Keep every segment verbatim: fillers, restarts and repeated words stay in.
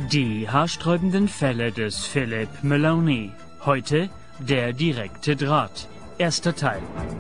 Die haarsträubenden Fälle des Philip Maloney. Heute der direkte Draht. Erster Teil.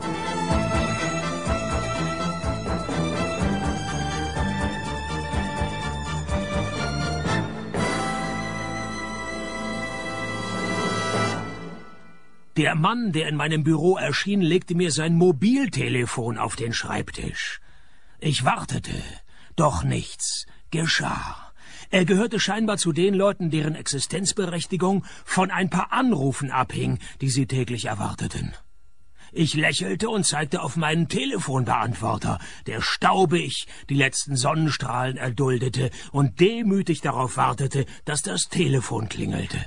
Der Mann, der in meinem Büro erschien, legte mir sein Mobiltelefon auf den Schreibtisch. Ich wartete, doch nichts geschah. Er gehörte scheinbar zu den Leuten, deren Existenzberechtigung von ein paar Anrufen abhing, die sie täglich erwarteten. Ich lächelte und zeigte auf meinen Telefonbeantworter, der staubig die letzten Sonnenstrahlen erduldete und demütig darauf wartete, dass das Telefon klingelte.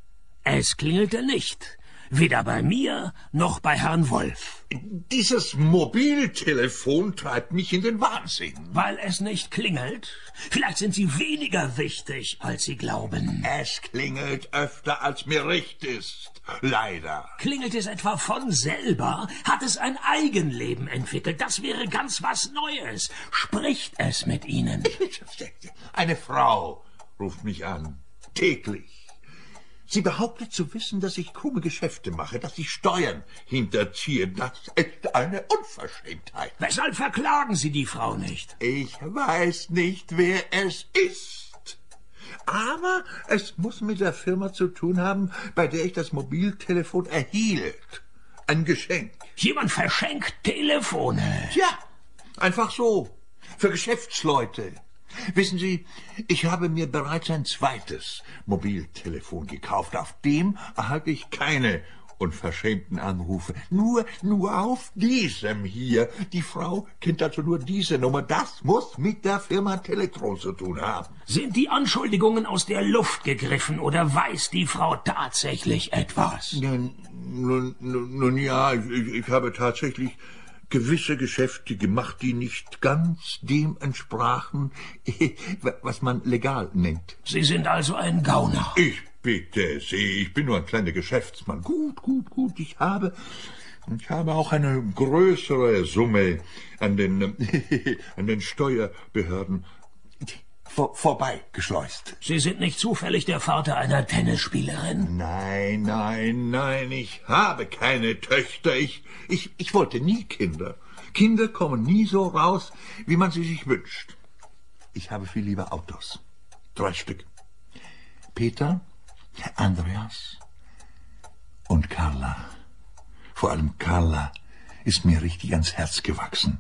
Es klingelte nicht. Weder bei mir noch bei Herrn Wolf. Dieses Mobiltelefon treibt mich in den Wahnsinn. Weil es nicht klingelt? Vielleicht sind Sie weniger wichtig, als Sie glauben. Es klingelt öfter, als mir recht ist. Leider. Klingelt es etwa von selber? Hat es ein Eigenleben entwickelt? Das wäre ganz was Neues. Spricht es mit Ihnen? Eine Frau ruft mich an. Täglich. Sie behauptet zu wissen, dass ich krumme Geschäfte mache, dass ich Steuern hinterziehe. Das ist eine Unverschämtheit. Weshalb verklagen Sie die Frau nicht? Ich weiß nicht, wer es ist. Aber es muss mit der Firma zu tun haben, bei der ich das Mobiltelefon erhielt. Ein Geschenk. Jemand verschenkt Telefone? Ja, einfach so. Für Geschäftsleute. Wissen Sie, ich habe mir bereits ein zweites Mobiltelefon gekauft. Auf dem erhalte ich keine unverschämten Anrufe. Nur, nur auf diesem hier. Die Frau kennt also nur diese Nummer. Das muss mit der Firma Telektron zu tun haben. Sind die Anschuldigungen aus der Luft gegriffen oder weiß die Frau tatsächlich etwas? Nun, nun, nun ja, ich, ich habe tatsächlich gewisse Geschäfte gemacht, die nicht ganz dem entsprachen, was man legal nennt. Sie sind also ein Gauner. Ich bitte Sie, ich bin nur ein kleiner Geschäftsmann. Gut, gut, gut, ich habe, ich habe auch eine größere Summe an den, an den Steuerbehörden vor, vorbeigeschleust. Sie sind nicht zufällig der Vater einer Tennisspielerin? Nein, nein, nein, ich habe keine Töchter. Ich, ich, ich wollte nie Kinder. Kinder kommen nie so raus, wie man sie sich wünscht. Ich habe viel lieber Autos. Drei Stück. Peter, Andreas und Carla. Vor allem Carla ist mir richtig ans Herz gewachsen.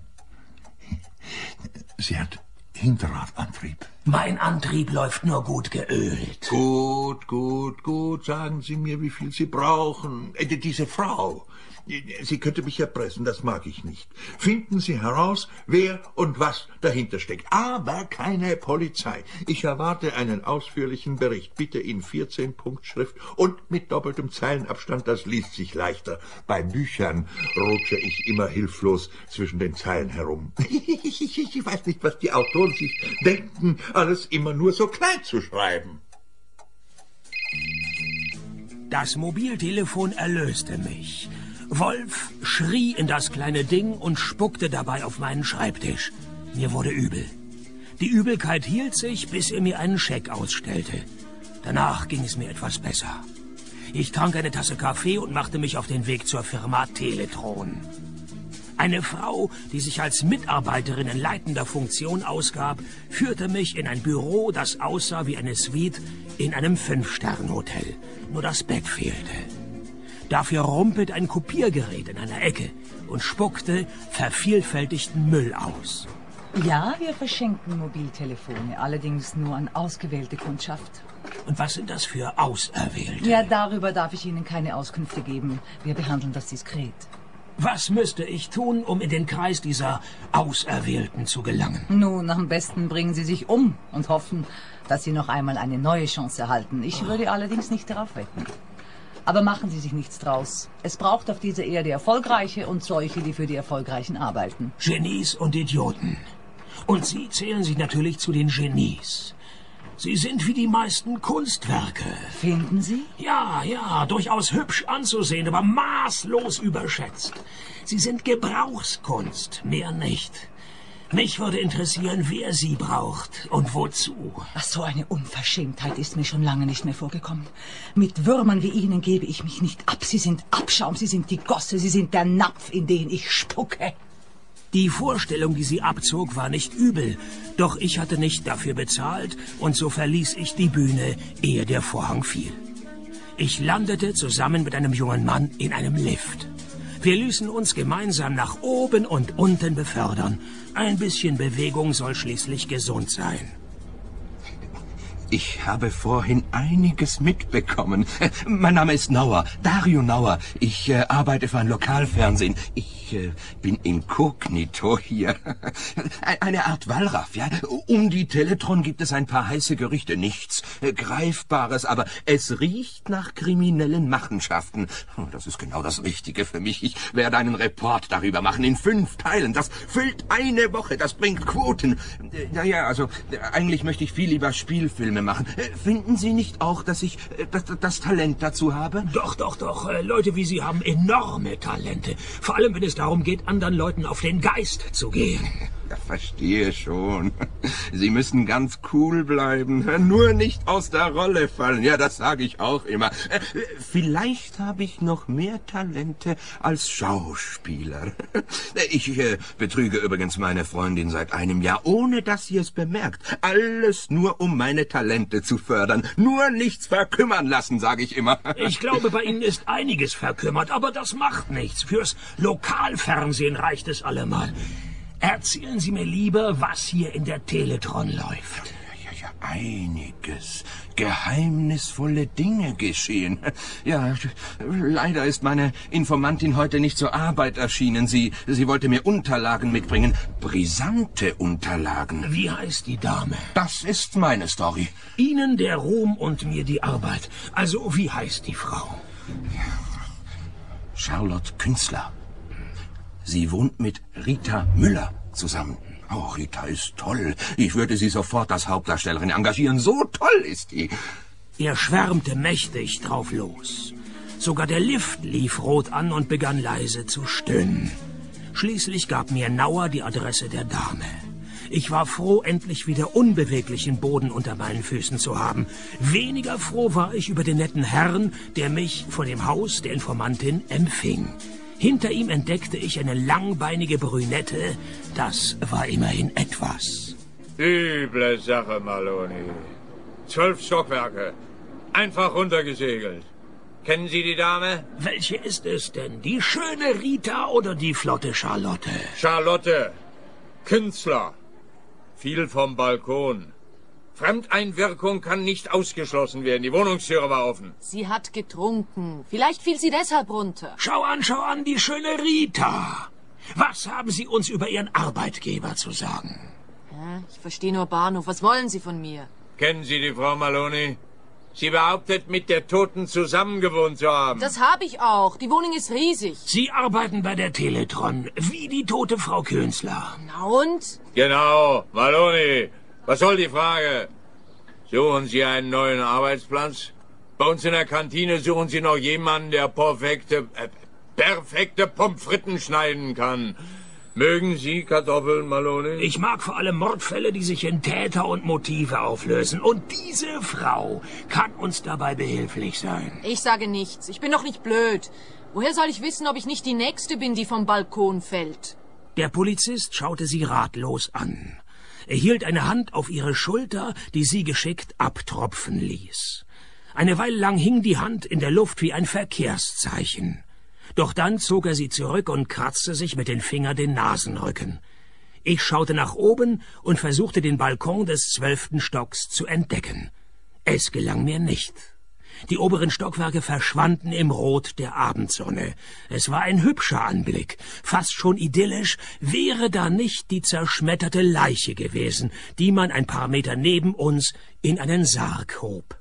Sie hat Hinterradantrieb. Mein Antrieb läuft nur gut geölt. Gut, gut, gut. Sagen Sie mir, wie viel Sie brauchen. Äh, diese Frau, sie könnte mich erpressen, das mag ich nicht. Finden Sie heraus, wer und was dahinter steckt. Aber keine Polizei. Ich erwarte einen ausführlichen Bericht. Bitte in vierzehn Punkt Schrift und mit doppeltem Zeilenabstand. Das liest sich leichter. Bei Büchern rutsche ich immer hilflos zwischen den Zeilen herum. Ich weiß nicht, was die Autoren sich denken, alles immer nur so klein zu schreiben. Das Mobiltelefon erlöste mich. Wolf schrie in das kleine Ding und spuckte dabei auf meinen Schreibtisch. Mir wurde übel. Die Übelkeit hielt sich, bis er mir einen Scheck ausstellte. Danach ging es mir etwas besser. Ich trank eine Tasse Kaffee und machte mich auf den Weg zur Firma Teletron. Eine Frau, die sich als Mitarbeiterin in leitender Funktion ausgab, führte mich in ein Büro, das aussah wie eine Suite in einem Fünf-Sterne-Hotel. Nur das Bett fehlte. Dafür rumpelt ein Kopiergerät in einer Ecke und spuckte vervielfältigten Müll aus. Ja, wir verschenken Mobiltelefone, allerdings nur an ausgewählte Kundschaft. Und was sind das für Auserwählte? Ja, darüber darf ich Ihnen keine Auskünfte geben. Wir behandeln das diskret. Was müsste ich tun, um in den Kreis dieser Auserwählten zu gelangen? Nun, am besten bringen Sie sich um und hoffen, dass Sie noch einmal eine neue Chance erhalten. Ich oh. würde allerdings nicht darauf wetten. Aber machen Sie sich nichts draus. Es braucht auf dieser Erde Erfolgreiche und solche, die für die Erfolgreichen arbeiten. Genies und Idioten. Und Sie zählen sich natürlich zu den Genies. Sie sind wie die meisten Kunstwerke. Finden Sie? Ja, ja, durchaus hübsch anzusehen, aber maßlos überschätzt. Sie sind Gebrauchskunst, mehr nicht. Mich würde interessieren, wer Sie braucht und wozu. Ach, so eine Unverschämtheit ist mir schon lange nicht mehr vorgekommen. Mit Würmern wie Ihnen gebe ich mich nicht ab. Sie sind Abschaum, Sie sind die Gosse, Sie sind der Napf, in den ich spucke. Die Vorstellung, die sie abzog, war nicht übel. Doch ich hatte nicht dafür bezahlt und so verließ ich die Bühne, ehe der Vorhang fiel. Ich landete zusammen mit einem jungen Mann in einem Lift. Wir ließen uns gemeinsam nach oben und unten befördern. Ein bisschen Bewegung soll schließlich gesund sein. Ich habe vorhin einiges mitbekommen. Mein Name ist Nauer, Dario Nauer. Ich äh, arbeite für ein Lokalfernsehen. Ich äh, bin inkognito hier. Eine Art Wallraff, ja. Um die Teletron gibt es ein paar heiße Gerüchte. Nichts äh, Greifbares, aber es riecht nach kriminellen Machenschaften. Das ist genau das Richtige für mich. Ich werde einen Report darüber machen in fünf Teilen. Das füllt eine Woche, das bringt Quoten. Äh, naja, also äh, eigentlich möchte ich viel lieber Spielfilme machen. Finden Sie nicht auch, dass ich das, das Talent dazu habe? Doch, doch, doch. Leute wie Sie haben enorme Talente. Vor allem, wenn es darum geht, anderen Leuten auf den Geist zu gehen. Ja, verstehe schon. Sie müssen ganz cool bleiben. Nur nicht aus der Rolle fallen. Ja, das sage ich auch immer. Vielleicht habe ich noch mehr Talente als Schauspieler. Ich äh, betrüge übrigens meine Freundin seit einem Jahr, ohne dass sie es bemerkt. Alles nur, um meine Talente zu fördern. Nur nichts verkümmern lassen, sage ich immer. Ich glaube, bei Ihnen ist einiges verkümmert, aber das macht nichts. Fürs Lokalfernsehen reicht es allemal. Erzählen Sie mir lieber, was hier in der Teletron läuft. Ja, ja, einiges. Geheimnisvolle Dinge geschehen. Ja, leider ist meine Informantin heute nicht zur Arbeit erschienen. Sie, sie wollte mir Unterlagen mitbringen. Brisante Unterlagen. Wie heißt die Dame? Das ist meine Story. Ihnen der Ruhm und mir die Arbeit. Also, wie heißt die Frau? Charlotte Künstler. Sie wohnt mit Rita Müller zusammen. Oh, Rita ist toll. Ich würde sie sofort als Hauptdarstellerin engagieren. So toll ist die. Er schwärmte mächtig drauf los. Sogar der Lift lief rot an und begann leise zu stöhnen. Schließlich gab mir Nauer die Adresse der Dame. Ich war froh, endlich wieder unbeweglichen Boden unter meinen Füßen zu haben. Weniger froh war ich über den netten Herrn, der mich vor dem Haus der Informantin empfing. Hinter ihm entdeckte ich eine langbeinige Brünette. Das war immerhin etwas. Üble Sache, Maloney. Zwölf Stockwerke. Einfach runtergesegelt. Kennen Sie die Dame? Welche ist es denn? Die schöne Rita oder die flotte Charlotte? Charlotte. Künstler. Fiel vom Balkon. Fremdeinwirkung kann nicht ausgeschlossen werden. Die Wohnungstüre war offen. Sie hat getrunken. Vielleicht fiel sie deshalb runter. Schau an, schau an, die schöne Rita. Was haben Sie uns über Ihren Arbeitgeber zu sagen? Ja, ich verstehe nur Bahnhof. Was wollen Sie von mir? Kennen Sie die Frau Maloney? Sie behauptet, mit der Toten zusammengewohnt zu haben. Das habe ich auch. Die Wohnung ist riesig. Sie arbeiten bei der Teletron, wie die tote Frau Künstler. Na und? Genau, Maloney. Was soll die Frage? Suchen Sie einen neuen Arbeitsplatz? Bei uns in der Kantine suchen Sie noch jemanden, der perfekte, äh, perfekte Pommes frites schneiden kann. Mögen Sie Kartoffeln, Maloney? Ich mag vor allem Mordfälle, die sich in Täter und Motive auflösen. Und diese Frau kann uns dabei behilflich sein. Ich sage nichts. Ich bin doch nicht blöd. Woher soll ich wissen, ob ich nicht die Nächste bin, die vom Balkon fällt? Der Polizist schaute sie ratlos an. Er hielt eine Hand auf ihre Schulter, die sie geschickt abtropfen ließ. Eine Weile lang hing die Hand in der Luft wie ein Verkehrszeichen. Doch dann zog er sie zurück und kratzte sich mit den Fingern den Nasenrücken. Ich schaute nach oben und versuchte, den Balkon des zwölften Stocks zu entdecken. Es gelang mir nicht. Die oberen Stockwerke verschwanden im Rot der Abendsonne. Es war ein hübscher Anblick, fast schon idyllisch, wäre da nicht die zerschmetterte Leiche gewesen, die man ein paar Meter neben uns in einen Sarg hob.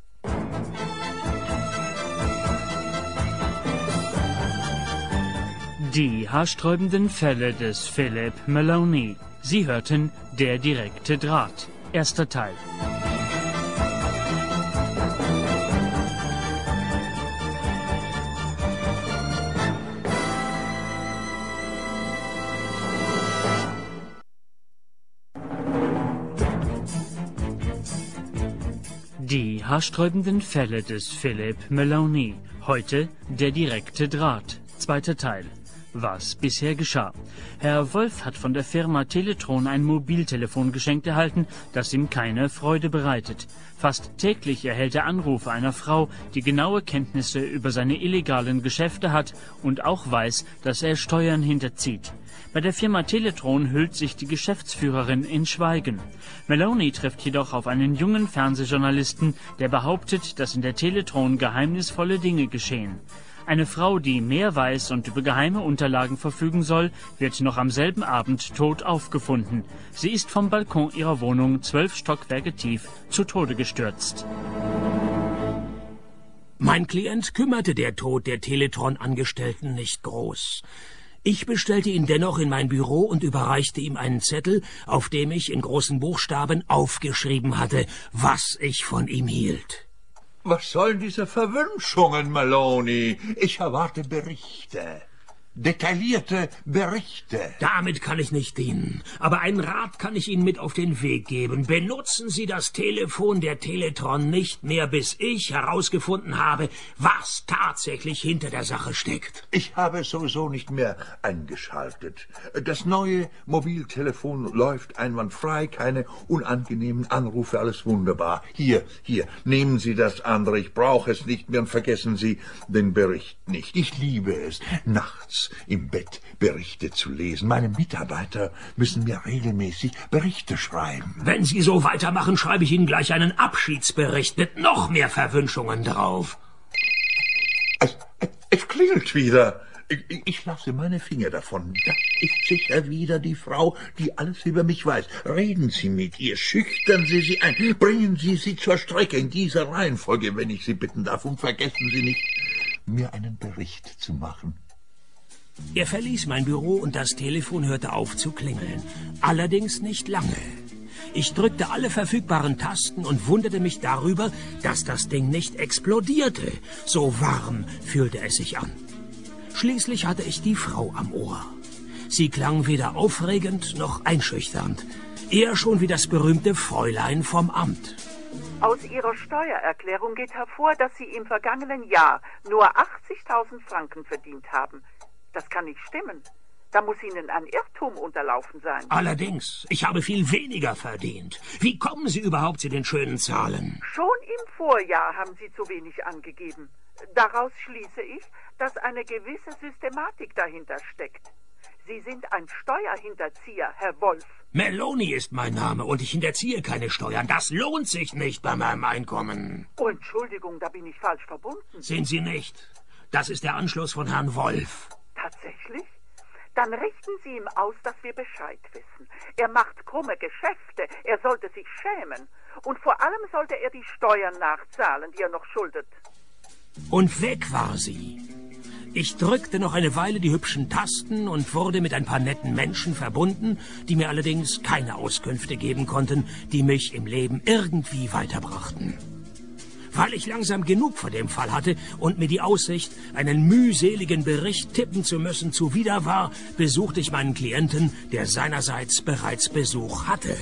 Die haarsträubenden Fälle des Philip Maloney. Sie hörten Der direkte Draht. Erster Teil. Die haarsträubenden Fälle des Philip Maloney. Heute der direkte Draht. Zweiter Teil. Was bisher geschah. Herr Wolf hat von der Firma Teletron ein Mobiltelefon geschenkt erhalten, das ihm keine Freude bereitet. Fast täglich erhält er Anrufe einer Frau, die genaue Kenntnisse über seine illegalen Geschäfte hat und auch weiß, dass er Steuern hinterzieht. Bei der Firma Teletron hüllt sich die Geschäftsführerin in Schweigen. Maloney trifft jedoch auf einen jungen Fernsehjournalisten, der behauptet, dass in der Teletron geheimnisvolle Dinge geschehen. Eine Frau, die mehr weiß und über geheime Unterlagen verfügen soll, wird noch am selben Abend tot aufgefunden. Sie ist vom Balkon ihrer Wohnung zwölf Stockwerke tief zu Tode gestürzt. Mein Klient kümmerte der Tod der Teletron-Angestellten nicht groß. Ich bestellte ihn dennoch in mein Büro und überreichte ihm einen Zettel, auf dem ich in großen Buchstaben aufgeschrieben hatte, was ich von ihm hielt. Was sollen diese Verwünschungen, Maloney? Ich erwarte Berichte. Detaillierte Berichte. Damit kann ich nicht dienen. Aber einen Rat kann ich Ihnen mit auf den Weg geben. Benutzen Sie das Telefon der Teletron nicht mehr, bis ich herausgefunden habe, was tatsächlich hinter der Sache steckt. Ich habe es sowieso nicht mehr eingeschaltet. Das neue Mobiltelefon läuft einwandfrei, keine unangenehmen Anrufe, alles wunderbar. Hier, hier, nehmen Sie das andere. Ich brauche es nicht mehr und vergessen Sie den Bericht nicht. Ich liebe es, nachts im Bett Berichte zu lesen. Meine Mitarbeiter müssen mir regelmäßig Berichte schreiben. Wenn Sie so weitermachen, schreibe ich Ihnen gleich einen Abschiedsbericht mit noch mehr Verwünschungen drauf. Es, es klingelt wieder. Ich, ich lasse meine Finger davon. Das ist sicher wieder die Frau, die alles über mich weiß. Reden Sie mit ihr, schüchtern Sie sie ein, bringen Sie sie zur Strecke in dieser Reihenfolge, wenn ich Sie bitten darf. Und vergessen Sie nicht, mir einen Bericht zu machen. Er verließ mein Büro und das Telefon hörte auf zu klingeln. Allerdings nicht lange. Ich drückte alle verfügbaren Tasten und wunderte mich darüber, dass das Ding nicht explodierte. So warm fühlte es sich an. Schließlich hatte ich die Frau am Ohr. Sie klang weder aufregend noch einschüchternd. Eher schon wie das berühmte Fräulein vom Amt. Aus Ihrer Steuererklärung geht hervor, dass Sie im vergangenen Jahr nur achtzigtausend Franken verdient haben. Das kann nicht stimmen. Da muss Ihnen ein Irrtum unterlaufen sein. Allerdings, ich habe viel weniger verdient. Wie kommen Sie überhaupt zu den schönen Zahlen? Schon im Vorjahr haben Sie zu wenig angegeben. Daraus schließe ich, dass eine gewisse Systematik dahinter steckt. Sie sind ein Steuerhinterzieher, Herr Wolf. Maloney ist mein Name und ich hinterziehe keine Steuern. Das lohnt sich nicht bei meinem Einkommen. Oh, Entschuldigung, da bin ich falsch verbunden. Sind Sie nicht. Das ist der Anschluss von Herrn Wolf. Tatsächlich? Dann richten Sie ihm aus, dass wir Bescheid wissen. Er macht krumme Geschäfte, er sollte sich schämen. Und vor allem sollte er die Steuern nachzahlen, die er noch schuldet. Und weg war sie. Ich drückte noch eine Weile die hübschen Tasten und wurde mit ein paar netten Menschen verbunden, die mir allerdings keine Auskünfte geben konnten, die mich im Leben irgendwie weiterbrachten. Weil ich langsam genug von dem Fall hatte und mir die Aussicht, einen mühseligen Bericht tippen zu müssen, zuwider war, besuchte ich meinen Klienten, der seinerseits bereits Besuch hatte.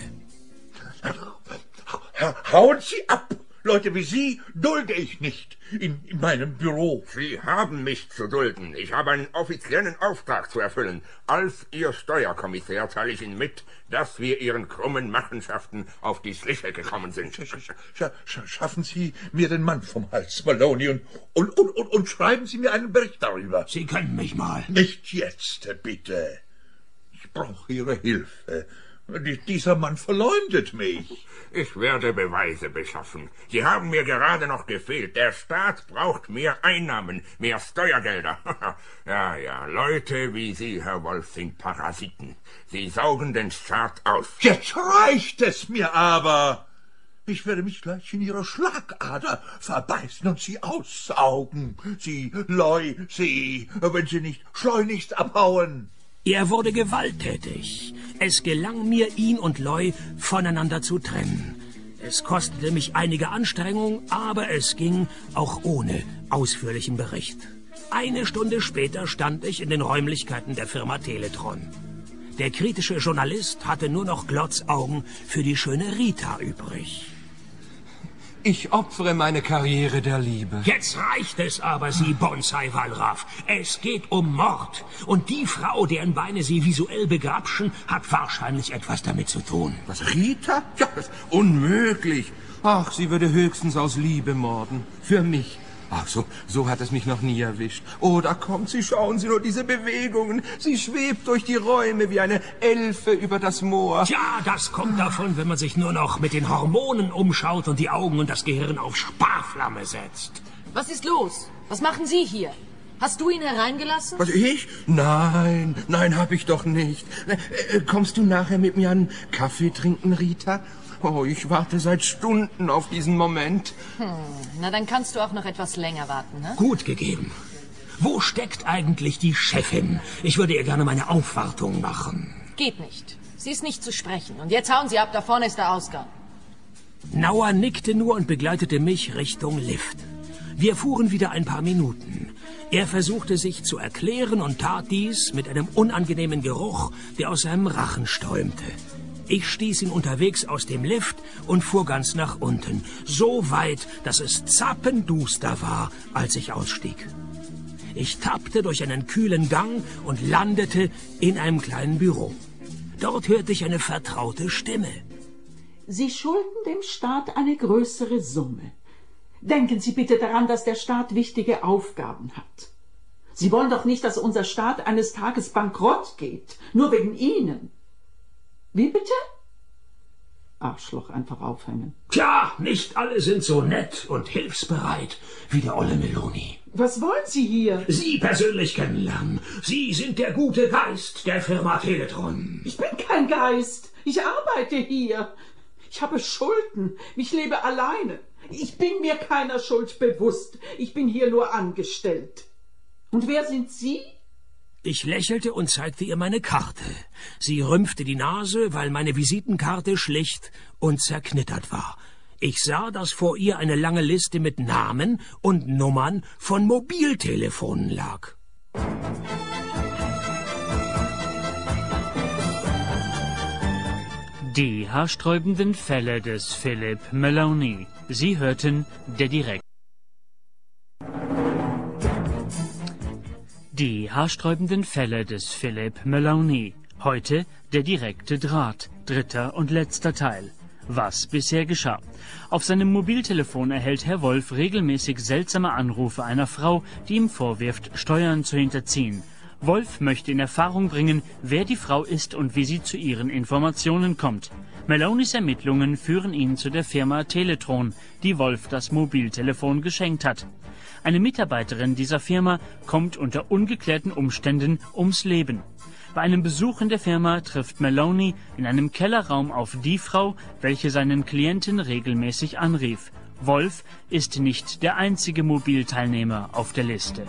Hauen Sie ab! Leute wie Sie dulde ich nicht in, in meinem Büro. Sie haben mich zu dulden. Ich habe einen offiziellen Auftrag zu erfüllen. Als Ihr Steuerkommissär teile ich Ihnen mit, dass wir Ihren krummen Machenschaften auf die Schliche gekommen sind. Sch sch sch sch schaffen Sie mir den Mann vom Hals, Maloney, und, und, und, und, und schreiben Sie mir einen Bericht darüber. Sie können mich mal. Nicht jetzt, bitte. Ich brauche Ihre Hilfe. Dieser Mann verleumdet mich. Ich werde Beweise beschaffen. Sie haben mir gerade noch gefehlt. Der Staat braucht mehr Einnahmen, mehr Steuergelder. Ja, ja, Leute wie Sie, Herr Wolf, sind Parasiten. Sie saugen den Staat aus. Jetzt reicht es mir aber. Ich werde mich gleich in Ihrer Schlagader verbeißen und Sie aussaugen. Sie, Leu, Sie, wenn Sie nicht schleunigst abhauen. Er wurde gewalttätig. Es gelang mir, ihn und Loy voneinander zu trennen. Es kostete mich einige Anstrengung, aber es ging auch ohne ausführlichen Bericht. Eine Stunde später stand ich in den Räumlichkeiten der Firma Teletron. Der kritische Journalist hatte nur noch Glotzaugen für die schöne Rita übrig. Ich opfere meine Karriere der Liebe. Jetzt reicht es aber, Sie Bonsai Wallraff. Es geht um Mord. Und die Frau, deren Beine Sie visuell begrapschen, hat wahrscheinlich etwas damit zu tun. Was, Rita? Ja, das ist unmöglich. Ach, sie würde höchstens aus Liebe morden. Für mich. Ach, so, so hat es mich noch nie erwischt. Oh, da kommt sie, schauen Sie nur diese Bewegungen. Sie schwebt durch die Räume wie eine Elfe über das Moor. Tja, das kommt davon, wenn man sich nur noch mit den Hormonen umschaut und die Augen und das Gehirn auf Sparflamme setzt. Was ist los? Was machen Sie hier? Hast du ihn hereingelassen? Was, ich? Nein, nein, hab ich doch nicht. Äh, kommst du nachher mit mir einen Kaffee trinken, Rita? Oh, ich warte seit Stunden auf diesen Moment. Hm, na, dann kannst du auch noch etwas länger warten, ne? Gut gegeben. Wo steckt eigentlich die Chefin? Ich würde ihr gerne meine Aufwartung machen. Geht nicht. Sie ist nicht zu sprechen. Und jetzt hauen Sie ab, da vorne ist der Ausgang. Nauer nickte nur und begleitete mich Richtung Lift. Wir fuhren wieder ein paar Minuten. Er versuchte sich zu erklären und tat dies mit einem unangenehmen Geruch, der aus seinem Rachen strömte. Ich stieß ihn unterwegs aus dem Lift und fuhr ganz nach unten. So weit, dass es zappenduster war, als ich ausstieg. Ich tappte durch einen kühlen Gang und landete in einem kleinen Büro. Dort hörte ich eine vertraute Stimme. Sie schulden dem Staat eine größere Summe. Denken Sie bitte daran, dass der Staat wichtige Aufgaben hat. Sie wollen doch nicht, dass unser Staat eines Tages bankrott geht, nur wegen Ihnen. Wie bitte? Arschloch einfach aufhängen. Tja, nicht alle sind so nett und hilfsbereit wie der olle Meloni. Was wollen Sie hier? Sie persönlich kennenlernen. Sie sind der gute Geist der Firma Teletron. Ich bin kein Geist. Ich arbeite hier. Ich habe Schulden. Ich lebe alleine. Ich bin mir keiner Schuld bewusst. Ich bin hier nur angestellt. Und wer sind Sie? Ich lächelte und zeigte ihr meine Karte. Sie rümpfte die Nase, weil meine Visitenkarte schlicht und zerknittert war. Ich sah, dass vor ihr eine lange Liste mit Namen und Nummern von Mobiltelefonen lag. Die haarsträubenden Fälle des Philip Maloney. Sie hörten der Direkt. Die haarsträubenden Fälle des Philip Maloney. Heute der direkte Draht. Dritter und letzter Teil. Was bisher geschah. Auf seinem Mobiltelefon erhält Herr Wolf regelmäßig seltsame Anrufe einer Frau, die ihm vorwirft, Steuern zu hinterziehen. Wolf möchte in Erfahrung bringen, wer die Frau ist und wie sie zu ihren Informationen kommt. Maloneys Ermittlungen führen ihn zu der Firma Teletron, die Wolf das Mobiltelefon geschenkt hat. Eine Mitarbeiterin dieser Firma kommt unter ungeklärten Umständen ums Leben. Bei einem Besuch in der Firma trifft Maloney in einem Kellerraum auf die Frau, welche seinen Klienten regelmäßig anrief. Wolf ist nicht der einzige Mobilteilnehmer auf der Liste.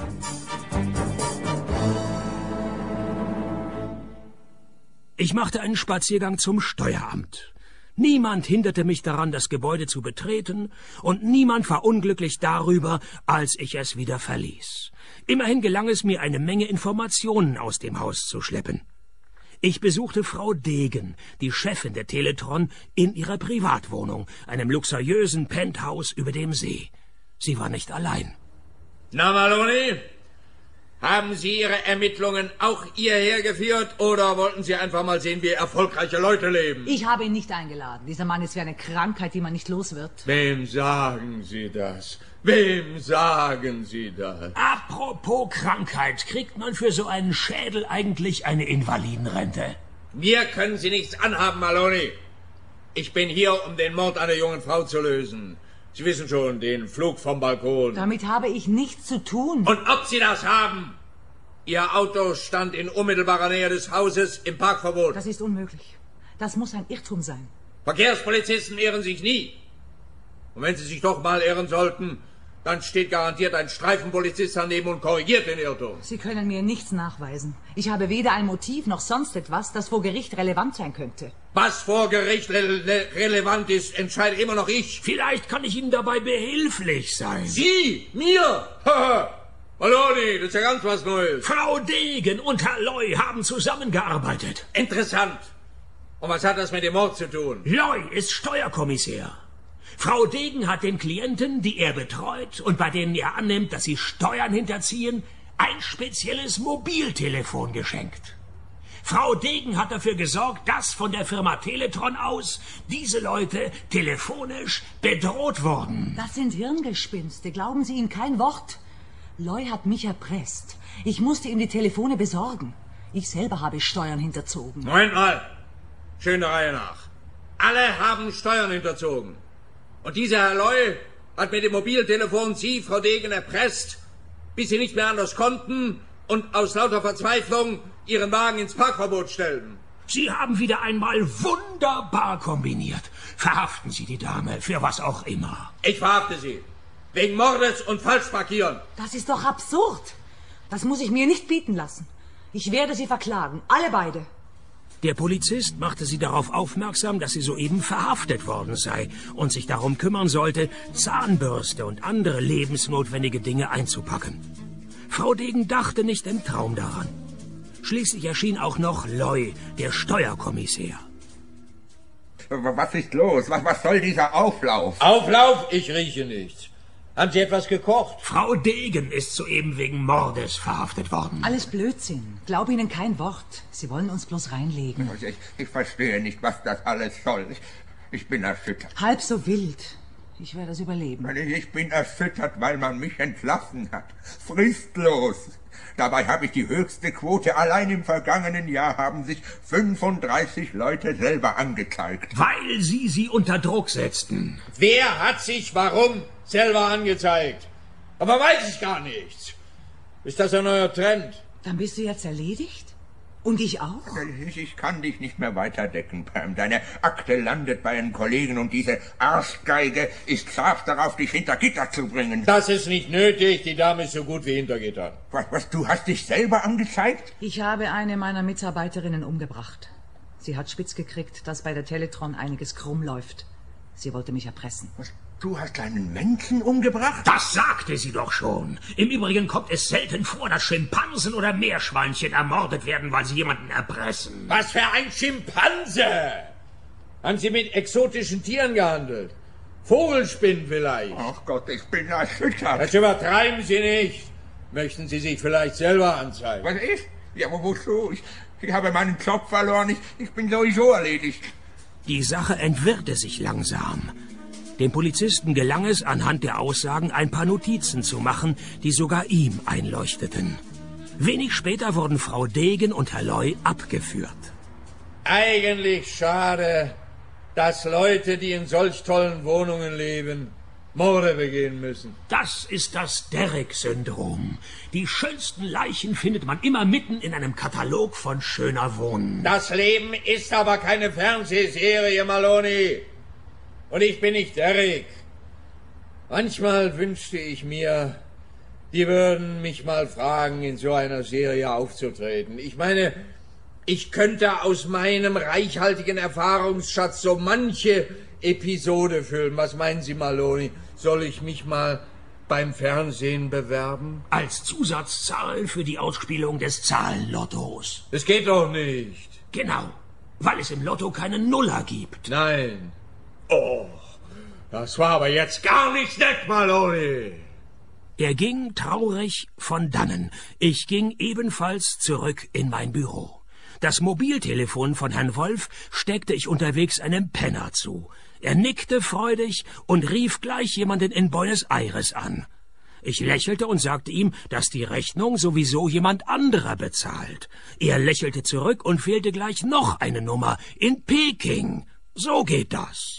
Ich machte einen Spaziergang zum Steueramt. Niemand hinderte mich daran, das Gebäude zu betreten, und niemand war unglücklich darüber, als ich es wieder verließ. Immerhin gelang es mir, eine Menge Informationen aus dem Haus zu schleppen. Ich besuchte Frau Degen, die Chefin der Teletron, in ihrer Privatwohnung, einem luxuriösen Penthouse über dem See. Sie war nicht allein. Na, Maloney? Haben Sie Ihre Ermittlungen auch hierher geführt oder wollten Sie einfach mal sehen, wie erfolgreiche Leute leben? Ich habe ihn nicht eingeladen. Dieser Mann ist wie eine Krankheit, die man nicht los wird. Wem sagen Sie das? Wem sagen Sie das? Apropos Krankheit, kriegt man für so einen Schädel eigentlich eine Invalidenrente? Mir können Sie nichts anhaben, Maloney. Ich bin hier, um den Mord einer jungen Frau zu lösen. Sie wissen schon, den Flug vom Balkon. Damit habe ich nichts zu tun. Und ob Sie das haben? Ihr Auto stand in unmittelbarer Nähe des Hauses im Parkverbot. Das ist unmöglich. Das muss ein Irrtum sein. Verkehrspolizisten irren sich nie. Und wenn sie sich doch mal irren sollten, dann steht garantiert ein Streifenpolizist daneben und korrigiert den Irrtum. Sie können mir nichts nachweisen. Ich habe weder ein Motiv noch sonst etwas, das vor Gericht relevant sein könnte. Was vor Gericht re relevant ist, entscheide immer noch ich. Vielleicht kann ich Ihnen dabei behilflich sein. Sie? Mir? Maloney, das ist ja ganz was Neues. Frau Degen und Herr Loy haben zusammengearbeitet. Interessant. Und was hat das mit dem Mord zu tun? Loy ist Steuerkommissär. Frau Degen hat den Klienten, die er betreut und bei denen er annimmt, dass sie Steuern hinterziehen, ein spezielles Mobiltelefon geschenkt. Frau Degen hat dafür gesorgt, dass von der Firma Teletron aus diese Leute telefonisch bedroht wurden. Das sind Hirngespinste. Glauben Sie ihm kein Wort. Loy hat mich erpresst. Ich musste ihm die Telefone besorgen. Ich selber habe Steuern hinterzogen. Moment mal. Schön der Reihe nach. Alle haben Steuern hinterzogen. Und dieser Herr Loy hat mit dem Mobiltelefon Sie, Frau Degen, erpresst, bis Sie nicht mehr anders konnten und aus lauter Verzweiflung Ihren Wagen ins Parkverbot stellten. Sie haben wieder einmal wunderbar kombiniert. Verhaften Sie die Dame, für was auch immer. Ich verhafte Sie. Wegen Mordes und Falschparkieren. Das ist doch absurd. Das muss ich mir nicht bieten lassen. Ich werde Sie verklagen, alle beide. Der Polizist machte sie darauf aufmerksam, dass sie soeben verhaftet worden sei und sich darum kümmern sollte, Zahnbürste und andere lebensnotwendige Dinge einzupacken. Frau Degen dachte nicht im Traum daran. Schließlich erschien auch noch Loy, der Steuerkommissär. Was ist los? Was, was soll dieser Auflauf? Auflauf? Ich rieche nichts. Haben Sie etwas gekocht? Frau Degen ist soeben wegen Mordes verhaftet worden. Alles Blödsinn. Glaub Ihnen kein Wort. Sie wollen uns bloß reinlegen. Ich, ich verstehe nicht, was das alles soll. Ich, ich bin erschüttert. Halb so wild. Ich werde es überleben. Ich bin erschüttert, weil man mich entlassen hat. Fristlos. Dabei habe ich die höchste Quote. Allein im vergangenen Jahr haben sich fünfunddreißig Leute selber angezeigt. Weil Sie sie unter Druck setzten. Wer hat sich warum selber angezeigt? Aber weiß ich gar nichts. Ist das ein neuer Trend? Dann bist du jetzt erledigt? Und ich auch? Ich, ich kann dich nicht mehr weiterdecken, Pam. Deine Akte landet bei einem Kollegen und diese Arschgeige ist scharf darauf, dich hinter Gitter zu bringen. Das ist nicht nötig. Die Dame ist so gut wie hinter Gittern. Was, was, du hast dich selber angezeigt? Ich habe eine meiner Mitarbeiterinnen umgebracht. Sie hat spitz gekriegt, dass bei der Teletron einiges krumm läuft. Sie wollte mich erpressen. Was? Du hast einen Menschen umgebracht? Das sagte sie doch schon. Im Übrigen kommt es selten vor, dass Schimpansen oder Meerschweinchen ermordet werden, weil sie jemanden erpressen. Was für ein Schimpanse! Haben Sie mit exotischen Tieren gehandelt? Vogelspinnen vielleicht? Ach Gott, ich bin erschüttert. Das übertreiben Sie nicht. Möchten Sie sich vielleicht selber anzeigen? Was ist? Ja, aber wozu? Ich, ich habe meinen Job verloren. Ich, ich bin sowieso erledigt. Die Sache entwirrte sich langsam. Dem Polizisten gelang es, anhand der Aussagen ein paar Notizen zu machen, die sogar ihm einleuchteten. Wenig später wurden Frau Degen und Herr Loy abgeführt. Eigentlich schade, dass Leute, die in solch tollen Wohnungen leben, Morde begehen müssen. Das ist das Derrick-Syndrom. Die schönsten Leichen findet man immer mitten in einem Katalog von schöner Wohnen. Das Leben ist aber keine Fernsehserie, Maloney. Und ich bin nicht Derrick. Manchmal wünschte ich mir, die würden mich mal fragen, in so einer Serie aufzutreten. Ich meine, ich könnte aus meinem reichhaltigen Erfahrungsschatz so manche Episode füllen. Was meinen Sie, Maloney? Soll ich mich mal beim Fernsehen bewerben? Als Zusatzzahl für die Ausspielung des Zahlenlottos. Das geht doch nicht. Genau, weil es im Lotto keine Nuller gibt. Nein. Oh, das war aber jetzt gar nicht nett, Maloney. Er ging traurig von dannen. Ich ging ebenfalls zurück in mein Büro. Das Mobiltelefon von Herrn Wolf steckte ich unterwegs einem Penner zu. Er nickte freudig und rief gleich jemanden in Buenos Aires an. Ich lächelte und sagte ihm, dass die Rechnung sowieso jemand anderer bezahlt. Er lächelte zurück und wählte gleich noch eine Nummer in Peking. So geht das.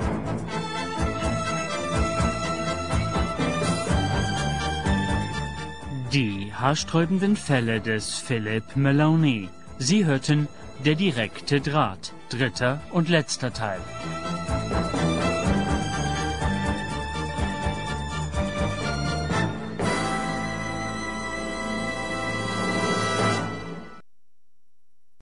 Die haarsträubenden Fälle des Philippe Maloney. Sie hörten Der direkte Draht, dritter und letzter Teil.